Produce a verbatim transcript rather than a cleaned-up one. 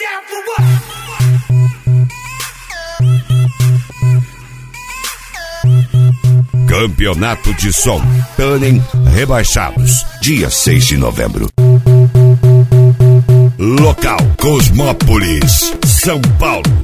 Campeonato de Som Tannen Rebaixados, dia seis de novembro. Local Cosmópolis, São Paulo.